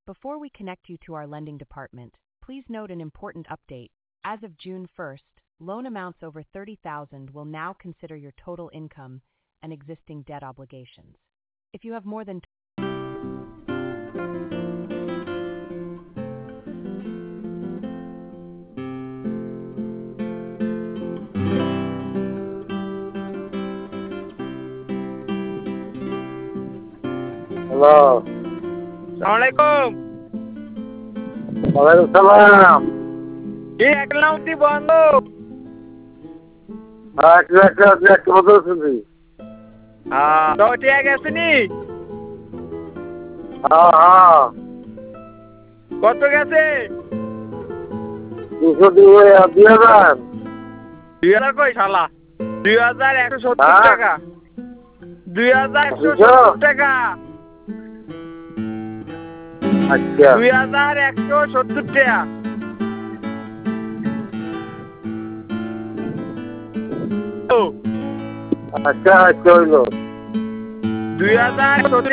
Before we connect you to our lending department, please note an important update. As of June 1st, loan amounts over $30,000 will now consider your total income and existing debt obligations. If you have more than hello, সালামালাইকুম। ওয়ালাইকুম সালাম। কি অ্যাকাউন্টটি বন্ধ? একটা বদল শুনছি। তো ঠিক আছে নি? হ্যাঁ, কত গেছে? 2,000 2000 কই শালা? 2170 হ্যাঁ? টাকা। 2170 টাকা। আচ্ছা 2170 টাকা। আচ্ছা হইলো 2170